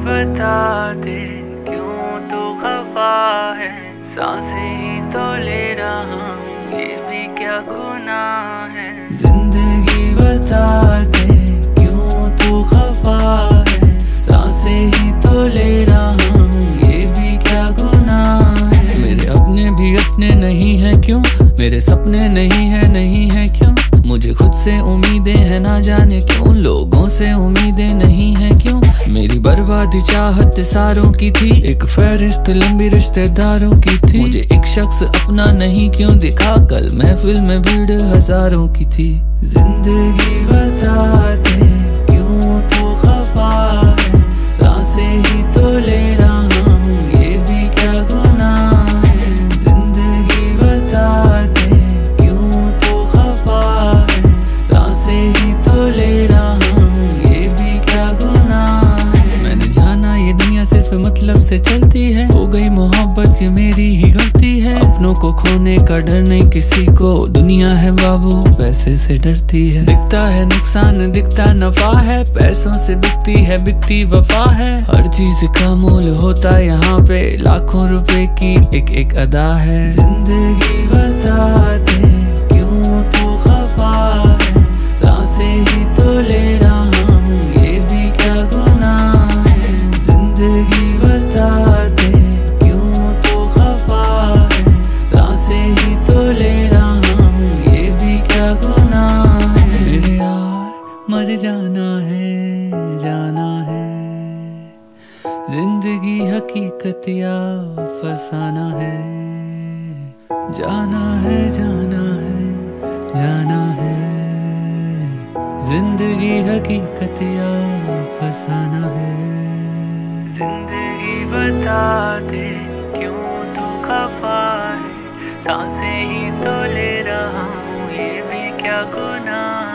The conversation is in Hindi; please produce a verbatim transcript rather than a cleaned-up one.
बता दे क्यों तू खफा है, सांसें ही तो ले रहा हूँ ये भी क्या गुनाह है। जिंदगी बता दे क्यों तू खफा है, सांसें ही तो ले रहा हूँ ये भी क्या गुनाह है। मेरे अपने भी अपने नहीं है क्यों, मेरे सपने नहीं है नहीं है क्यों, मुझे खुद से उम्मीदें हैं ना जाने क्यों, लोगों से उम्मीदें नहीं है क्यों। मेरी बर्बादी चाहत सारों की थी, एक फहरिस्त लंबी रिश्तेदारों की थी, मुझे एक शख्स अपना नहीं क्यों दिखा, कल महफिल में भीड़ हजारों की थी। जिंदगी बता दे क्यों तू खफा है, सांसें ही तो ले रहा हूँ ये भी क्या गुनाह है। जिंदगी बता दे क्यों तू खफा है, सांसें ही तो ले रहा हूँ ये भी क्या गुनाह है। मैंने जाना ये दुनिया सिर्फ मतलब से चलती है, हो गई मोहब्बत ये मेरी ही गलती है, अपनों को खोने का डर नहीं किसी को, दुनिया है बाबू पैसे से डरती है। दिखता है नुकसान दिखता नफा है, पैसों से बिकती है बिकती वफा है, हर चीज का मोल होता यहाँ पे, लाखों रुपए की एक एक अदा है। जिंदगी बता दे क्यों तू खफा है, सांसें ही तो ले रहा हूँ ये भी क्या गुनाह है। जिंदगी बता दे क्यों तू खफा है, सांसें ही तो ले रहा हूँ ये भी क्या गुनाह है। मेरे यार मर जाना है जाना है, जिंदगी हकीकत या फसाना है, जाना है जाना है जाना है, जिंदगी हकीकत या फसाना है। जिंदगी बता दे क्यों तू खफा है, सांसें ही तो ले रहा हूँ ये भी क्या गुनाह